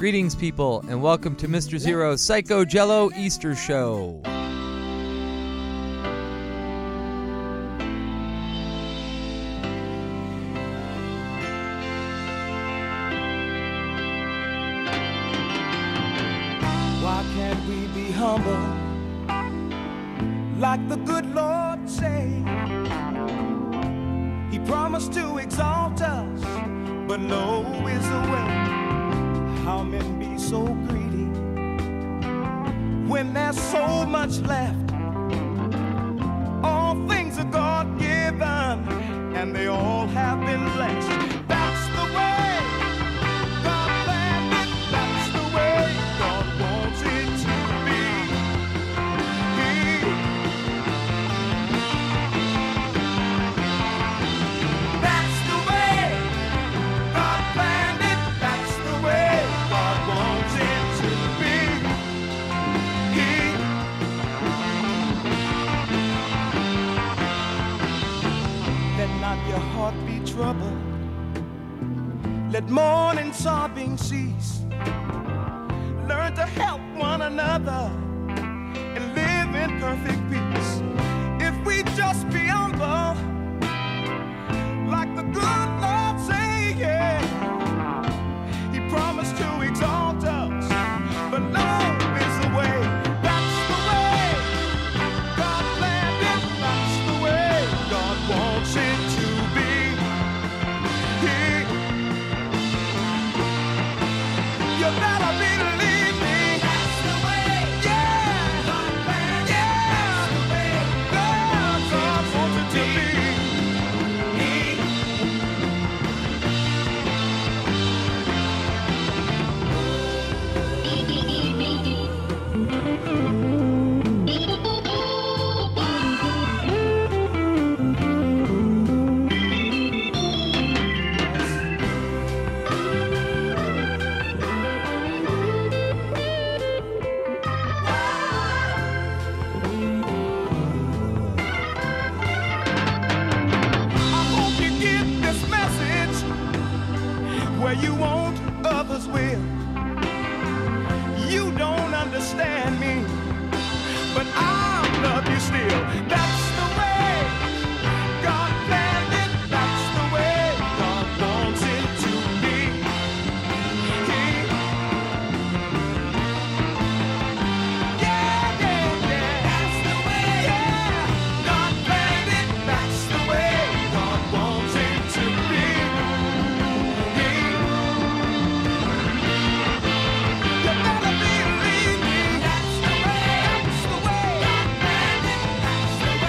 Greetings, people, and welcome to Mr. Zero's Psycho Jello Easter Show. Why can't we be humble like the good Lord say? He promised to exalt us, but low is the way. How men be so greedy when there's so much left. All things are God given, and they all have been blessed. That's the way God planned it. That's the way God wants it to be. That's the way God planned it. That's the way God wants it to be. Let not your heart be troubled. Let mourning, sobbing cease. Learn to help one another and live in perfect peace. If we just be humble, like the good Lord say, yeah. He promised to exalt us, but love is the way. That's the way God planned it. That's the way God wants it to be. You better believe me. That's the way. Yeah. God planned it. That's the way God wants it to be. I hope you get this message where you want, others will. You don't understand me, but I love you still. That's the way God planned it. That's the way God wants it to be. Yeah, yeah, yeah. That's the way. Yeah, God planned it. That's the way God wants it to be. You better believe me. That's the way. That's the way God planned it. That's the way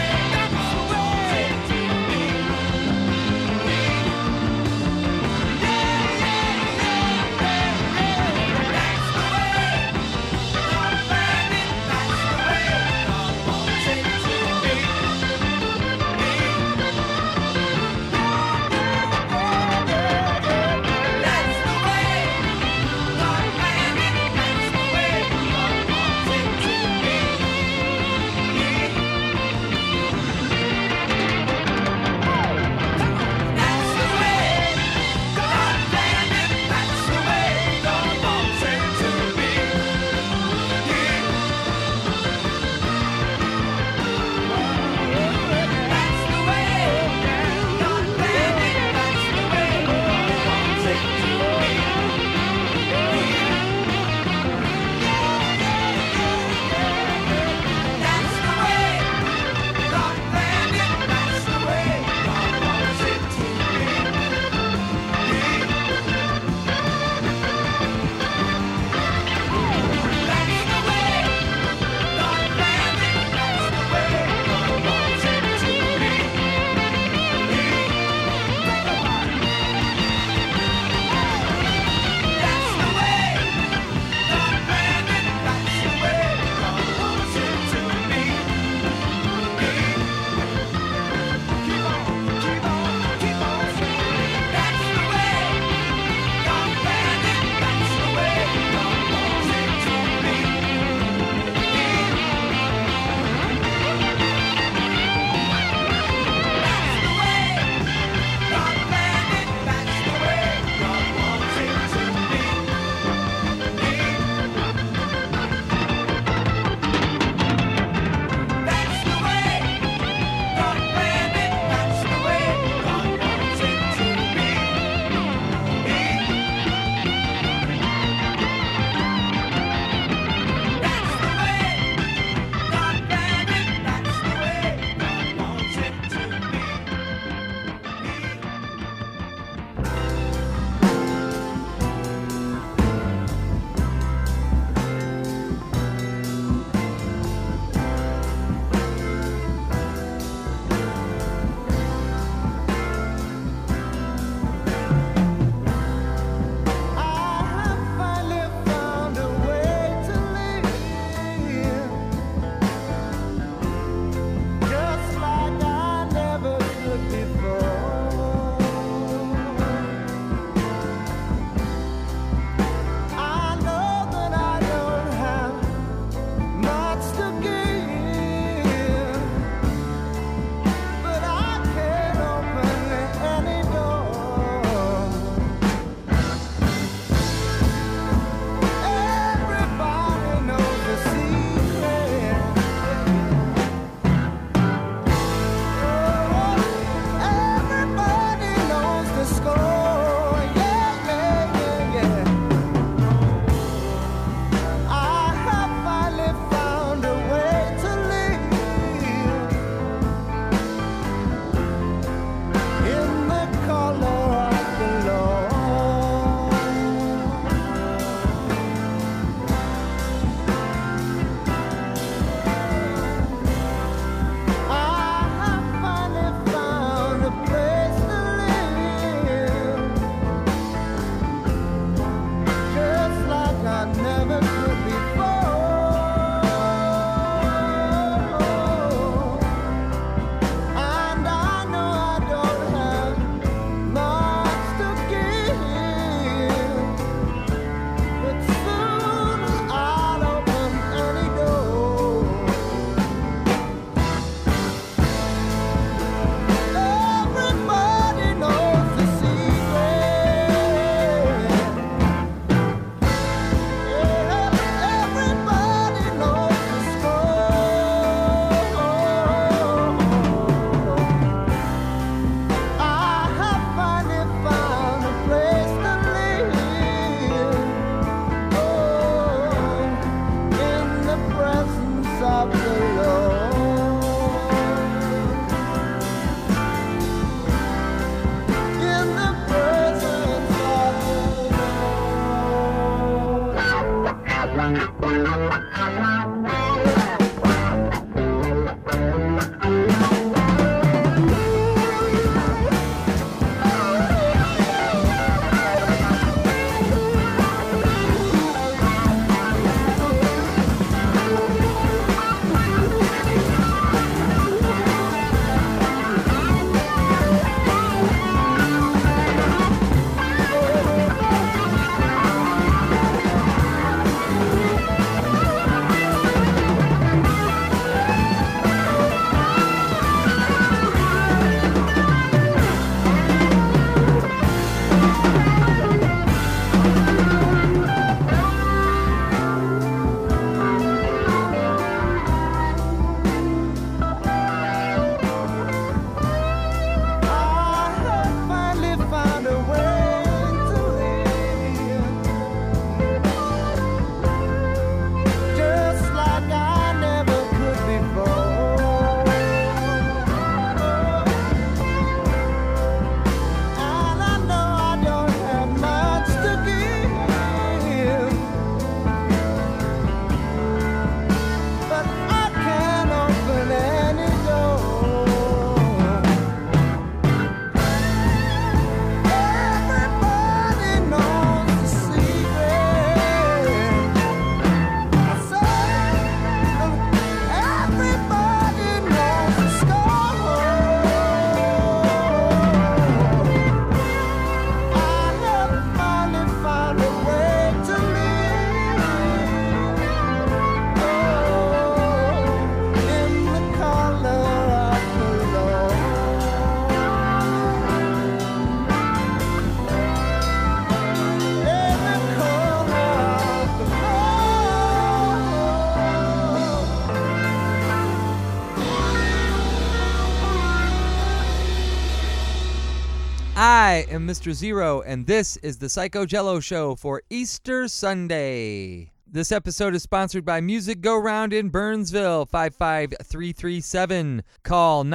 I am Mr. Zero, and this is the Psycho Jello Show for Easter Sunday. This episode is sponsored by Music Go Round in Burnsville, 55337. Call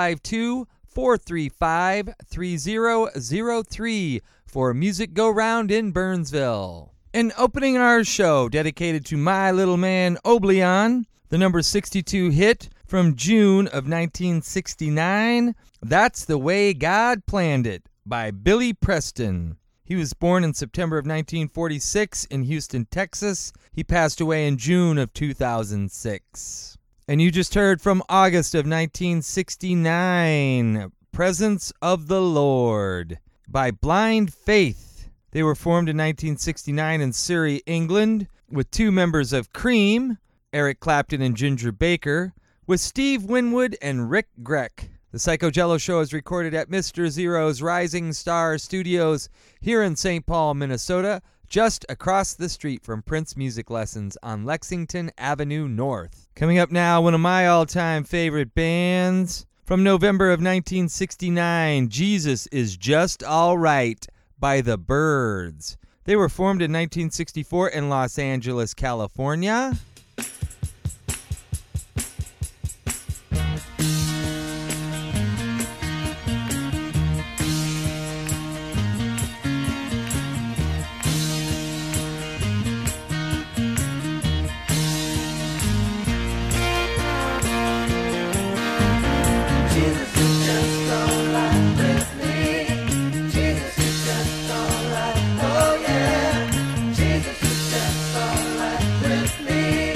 952-435-3003 for Music Go Round in Burnsville. And opening our show, dedicated to my little man Oblion, the number 62 hit from June of 1969, That's the Way God Planned It, by Billy Preston. He was born in September of 1946 in Houston, Texas. He passed away in June of 2006. And you just heard from August of 1969, Presence of the Lord, by Blind Faith. They were formed in 1969 in Surrey, England, with two members of Cream, Eric Clapton and Ginger Baker, with Steve Winwood and Rick Greck. The Psycho Jello Show is recorded at Mr. Zero's Rising Star Studios here in St. Paul, Minnesota, just across the street from Prince Music Lessons on Lexington Avenue North. Coming up now, one of my all-time favorite bands. From November of 1969, Jesus is Just All Right by The Byrds. They were formed in 1964 in Los Angeles, California. Oh yeah, Jesus is just alright with me.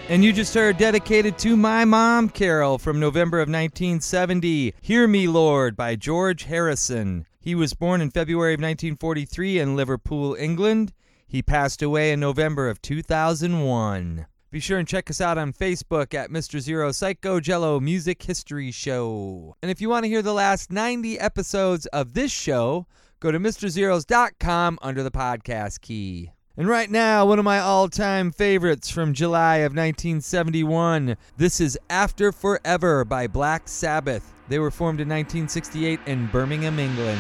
And you just heard Dedicated to My Mom, Carol, from November of 1970, Hear Me, Lord, by George Harrison. He was born in February of 1943 in Liverpool, England. He passed away in November of 2001. Be sure and check us out on Facebook at Mr. Zero Psycho Jello Music History Show. And if you want to hear the last 90 episodes of this show, go to MrZeros.com under the podcast key. And right now, one of my all-time favorites from July of 1971. This is After Forever by Black Sabbath. They were formed in 1968 in Birmingham, England.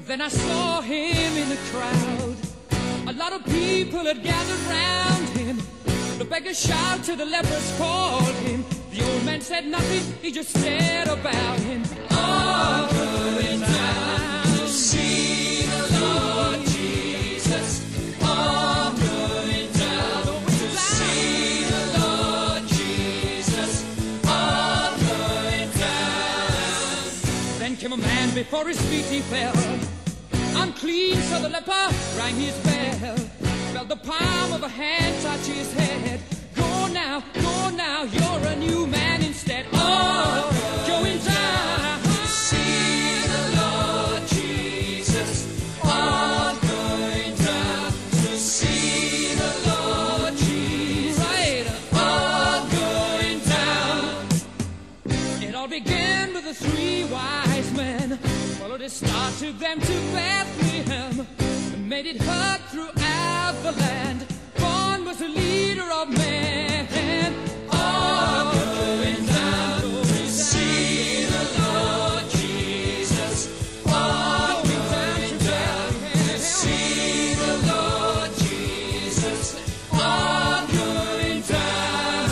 Then I saw him in the crowd. A lot of people had gathered round him. The beggar shouted to the lepers, called him. The old man said nothing, he just stared about him. All going down to see the Lord Jesus. All going down to see the Lord Jesus. All going down. Then came a man, before his feet he fell. Unclean, so the leper rang his bell. Felt the palm of a hand touch his head. Go now, you're a new man instead. Oh, going down to see the Lord Jesus. Oh, going down to see the Lord Jesus. Right, oh, going down. It all began with the three wise men. Followed his star, took them to Bethlehem, and made it heard throughout the land. Born was the leader of men. All going down to see the Lord Jesus. All going down to see the Lord Jesus. All going down.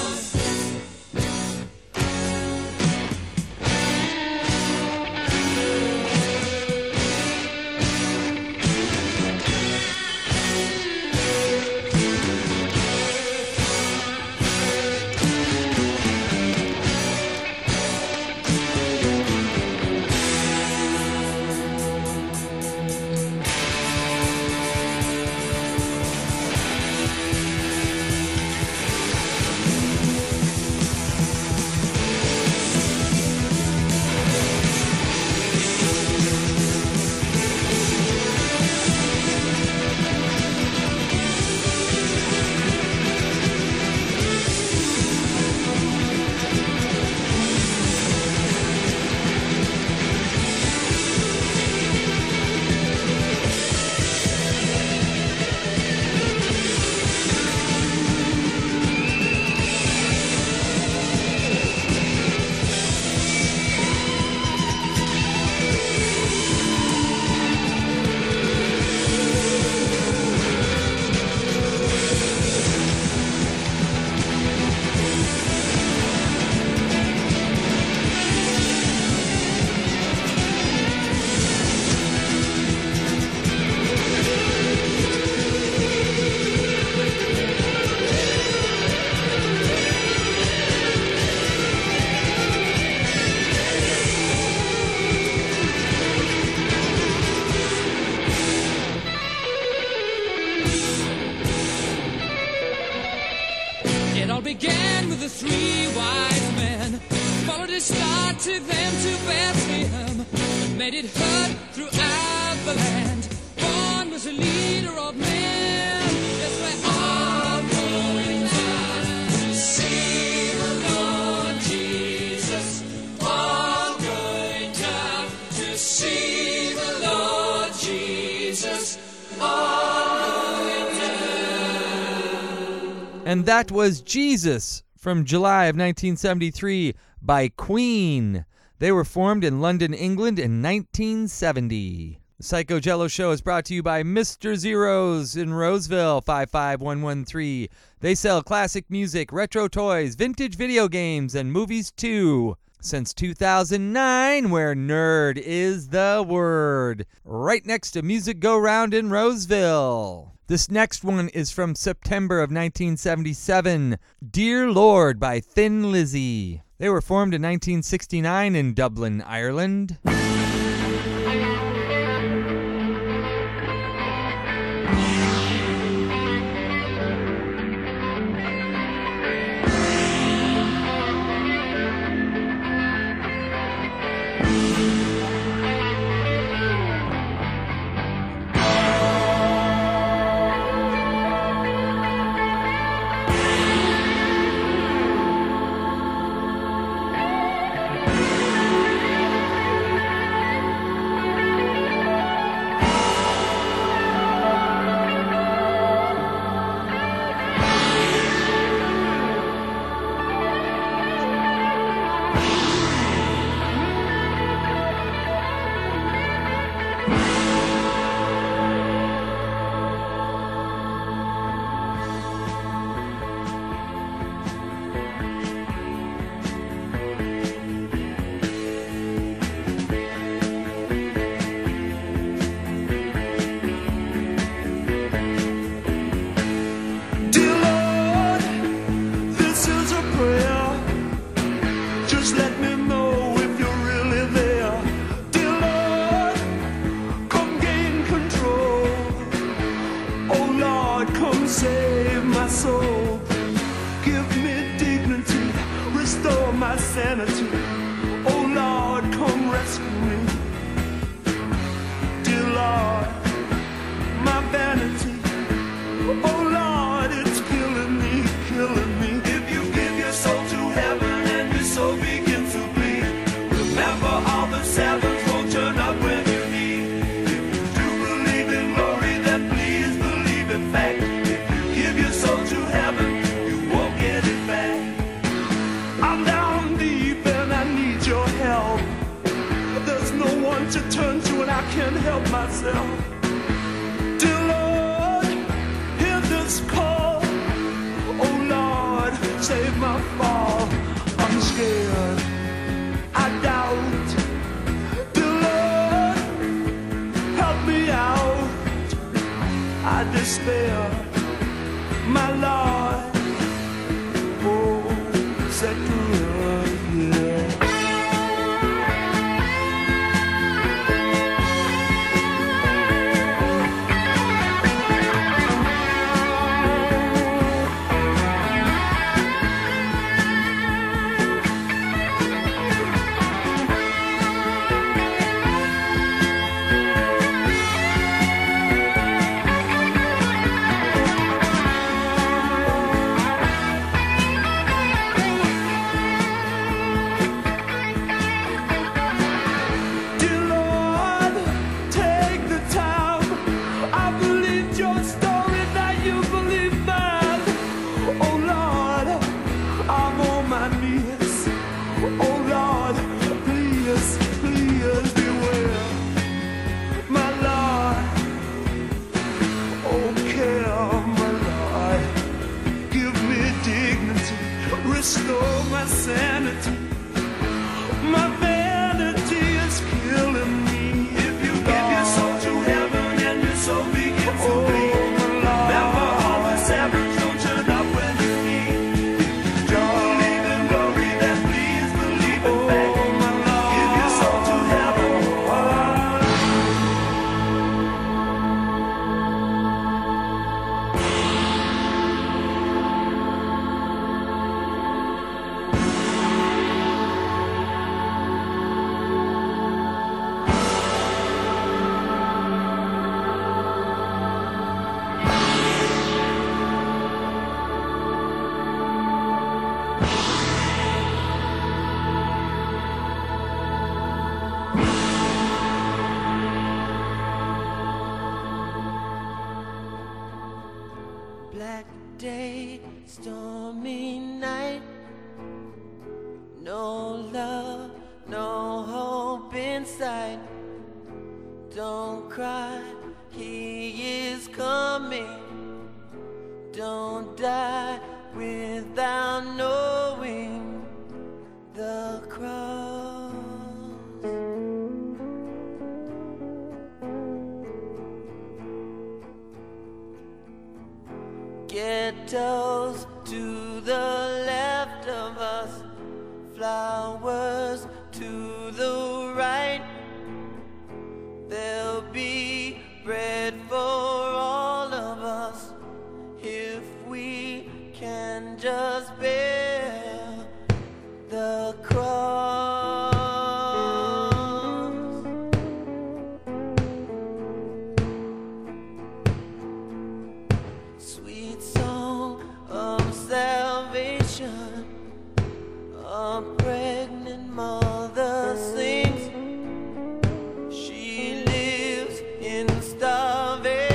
It all began with the three wise men. Followed his star, took them to Bethlehem, and made it heard throughout the land. Born was a leader of men. Yes, we're all going down to see the Lord Jesus. All going down to see the Lord Jesus. All going down. And that was Jesus from July of 1973 by Queen. They were formed in London, England in 1970. The Psycho Jello Show is brought to you by Mr. Zeros in Roseville, 55113. They sell classic music, retro toys, vintage video games, and movies too. Since 2009, where nerd is the word. Right next to Music Go Round in Roseville. This next one is from September of 1977. Dear Lord by Thin Lizzy. They were formed in 1969 in Dublin, Ireland. save my soul. Give me dignity, restore my sanity. Oh Lord, come rescue me. Dear Lord, my vanity. Oh Lord, it's killing me, killing me. If you give your soul to heaven and your soul begins to bleed, remember all the servants won't turn up when you need. If you do believe in glory, then please believe in fact. If you give your soul to heaven, you won't get it back. I'm down deep and I need your help. There's no one to turn to and I can't help myself. Dear Lord, hear this call. Oh Lord, save my fall. I'm scared, I doubt. Dear Lord, help me out. I despair, my Lord. Oh, set good, yeah. Restore my sanity. My vanity is killing me. If you give your soul to heaven and your soul begins to bleed, remember all the servants don't turn up when you need. If you believe in glory, then please believe in fact. Give your soul to heaven. Black day, stormy night. No love, no hope in sight. Don't cry, he is coming. Don't die without knowing the cross. Ghettos to the left of us, flowers to the right. There'll be bread for all of us if we can just bear the cross. Sweet song of salvation, a pregnant mother sings. She lives in starvation.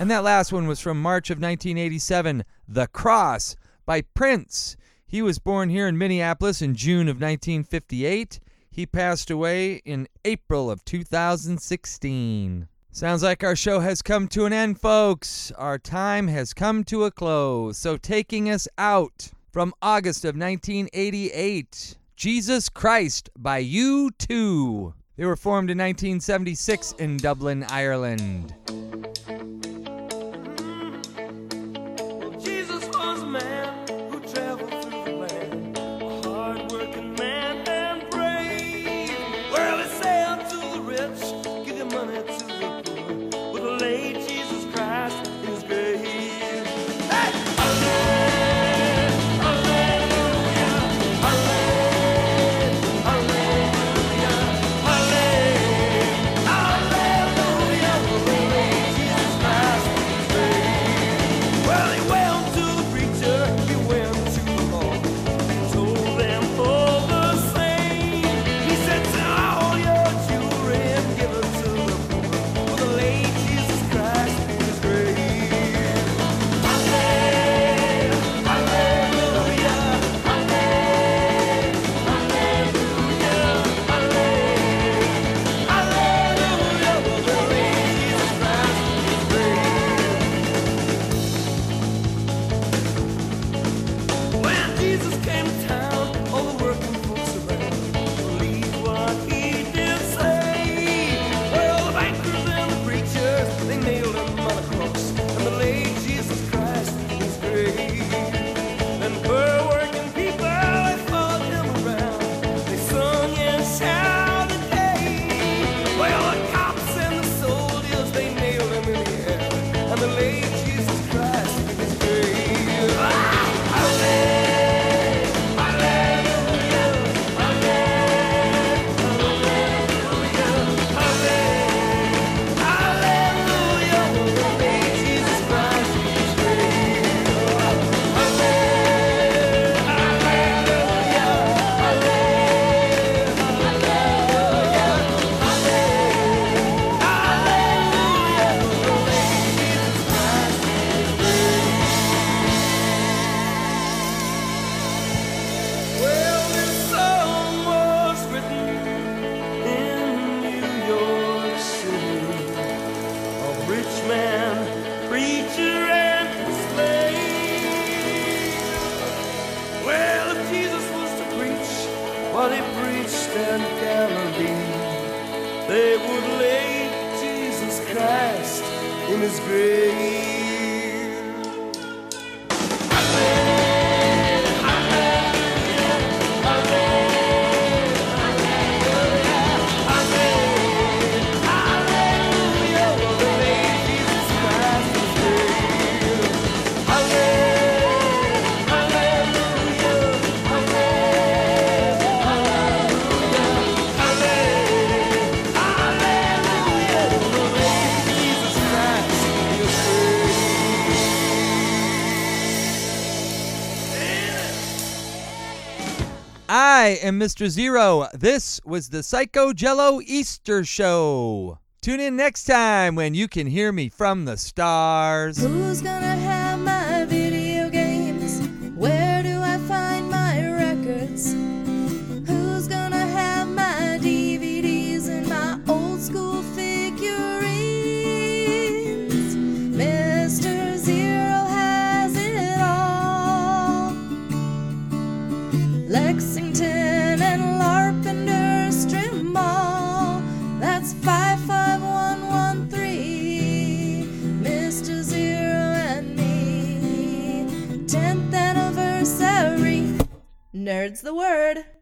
And that last one was from March of 1987, The Cross by Prince. He was born here in Minneapolis in June of 1958. He passed away in April of 2016. Sounds like our show has come to an end, folks. Our time has come to a close. So taking us out from August of 1988, Jesus Christ by U2. They were formed in 1976 in Dublin, Ireland. Jesus was a man who traveled through the land, a hard-working man and brave. Well, he said to the rich, give your money to the poor, but the late Jesus Christ in his grave. Hey! Hallelujah, hallelujah, hallelujah, hallelujah, the late Jesus Christ in his grave. Well, he went to the preacher, he went to the law, told them all the same. He said, sell all your jewelry and give it to the poor, for the late Jesus Christ in his grave. Hallelujah, hallelujah, hallelujah, hallelujah, for the late Jesus Christ in his grave. When Jesus came to town, all the working folks around believed what he did say. Well, the bankers and the preachers, they nailed him on a cross, and the late Jesus Christ in his grave. And poor working people, they followed him around. They sung and shouted, hey. Well, the cops and the soldiers, they nailed him in the air, and the late Jesus Christ in his grave. Hallelujah, hallelujah, hallelujah, the late Jesus Christ in his grave. Hallelujah, hallelujah, well, this song was written in New York City. A rich man, preacher, and slave. Well, if Jesus was to preach what he preached in Galilee, they would lay Jesus Christ in his grave. I am Mr. Zero. This was the Psycho Jello Easter Show. Tune in next time when you can hear me from the stars. Who's gonna have my video games? Where do I find my records? Who's gonna have my DVDs and my old school figurines? Mr. Zero has it all. Lexington and Larpenter Strip Mall. That's 55113. Mr. Zero and me. 10th anniversary. Nerd's the word.